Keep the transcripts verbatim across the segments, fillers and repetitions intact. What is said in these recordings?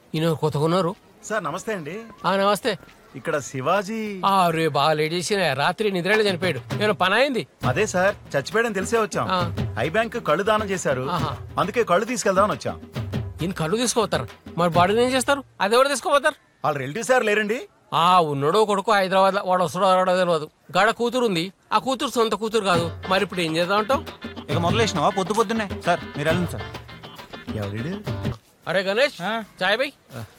ఈయన కొత్తగా ఉన్నారు. సార్ నమస్తే అండి. ఆ నమస్తే. ఇక్కడ శివాజీ. ఆ రే బాగా లేట్ చేసిన రాత్రి నిద్రలో చనిపోయాడు. నేను పని అయింది. అదే సార్ చచ్చిపోయాడని తెలిసే వచ్చాం. ఆ. ఐ బ్యాంక్ కళ్ళు దానం చేశారు. ఆహా. అందుకే కళ్ళు తీసుకెళ్దామని వచ్చాం. ఈయన కళ్ళు తీసుకోపోతారు, మరి బాడీని ఏం చేస్తారు? అది ఎవరు తీసుకోపోతారు? వాళ్ళ రిలేటివ్ సార్ లేరండి. ఆ ఉన్నాడో కొడుకు హైదరాబాద్ లో, వాడు వస్తాడో రాడో తెలియదు. గాడ కూతురు ఉంది, ఆ కూతురు సొంత కూతురు కాదు. మరి ఇప్పుడు ఏం చేద్దాం అంటావు? ఇక మొదలేసినావా పొద్దు పొద్దున్నే? సార్ మీరు వెళ్ళండి సార్. ఎవరిడు? అరే గణేష్, చాయ్ బై.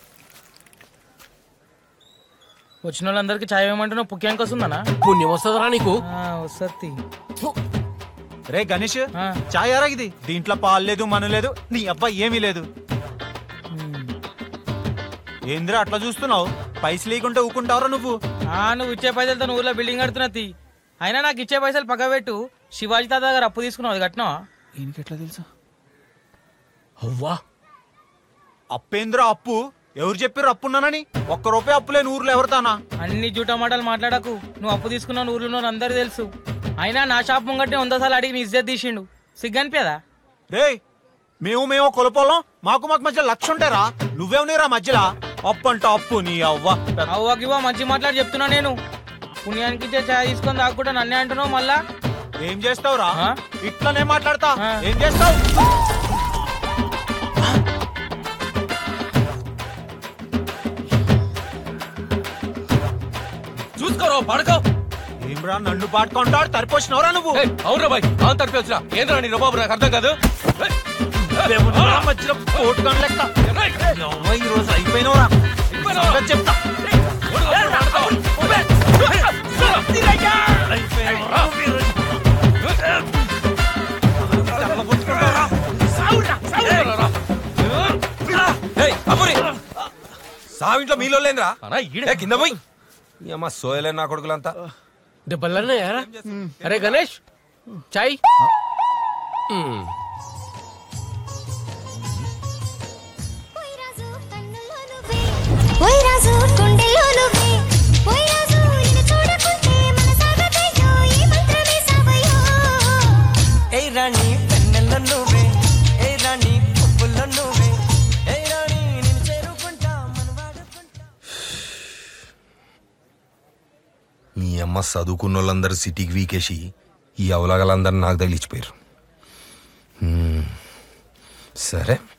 వచ్చిన వాళ్ళందరికి చాయ్ ఏమంటున్నావు? పుక్యాంకి వస్తుందనా? పుణ్యం వస్తుందరా నీకు? వస్తుంది. రే గణేష్, చాయ్ ఆరా ఇది. దీంట్లో పాలు లేదు, మను లేదు, నీ అబ్బాయి ఏమీ లేదు. ఏంద్రా అట్లా చూస్తున్నావు? పైసలు లేకుంటే ఊకుంటావురా నువ్వు? ఆ నువ్వు ఇచ్చే పైసలతో నువ్వు ఊర్లో బిల్డింగ్ కడుతున్నది. అయినా నాకు ఇచ్చే పైసలు పక్క పెట్టు. శివాజీ తాత గారు అప్పు తీసుకున్నావు, అది కట్టినావా? ఈయనకి ఎట్లా తెలుసా? అవ్వా అప్పేంద్రా అప్పు? ఎవరు చెప్పారు అప్పున్నానని? ఒక్క రూపాయి అప్పు లేని ఊర్లో ఎవరితానా? అన్ని జూటా మాటలు మాట్లాడకు. నువ్వు అప్పు తీసుకున్నావు ఊర్లో అందరు తెలుసు. అయినా నా షాప్ ముంగట్టే వంద సార్లు అడిగి నీ ఇజ్జత్ తీసిండు. సిగ్గనిపేదా? రే మేము మేము కొలపోలం, మాకు మాకు మధ్య లక్ష ఉంటారా? నువ్వేమనేరా మధ్యలో అప్పు అంట అప్పు? నీ అవ్వ అవ్వకివ్వ మంచి మాట్లాడి చెప్తున్నా నేను. పుణ్యానికి ఇచ్చే ఛాయ్ తీసుకొని తాకుండా నన్నే అంటున్నావు మళ్ళా. ఏం చేస్తావురా? ఆ? ఇట్లానే మాట్లాడతా. ఆ. ఏం చేస్తావు? చూసుకోరా పడకో. ఏమ్రా నన్ను పాటుకుంటాడు? తరిపోసినవరా నువ్వు? అవునా బాయ్, అవును తడిపి ఏంద్రా నీ రబాబు, నాకు అర్థం కాదు. మధ్యలో పోటుకొని లెక్క. ఎవ్వ, ఈ రోజు అయిపోయినవరా? సంగతి చెప్తా. సావింట్లో మీలో లేదురా కింద పోయి అమ్మ సోయలే నా కొడుకులంతా. దెబ్బలనే యారా. అరే గణేష్, చాయ్. మీ అమ్మ చదువుకున్న వాళ్ళందరూ సిటీకి వీకేసి ఈ అవలాగలందరూ నాకు తగిలిచ్చిపోయారు. సరే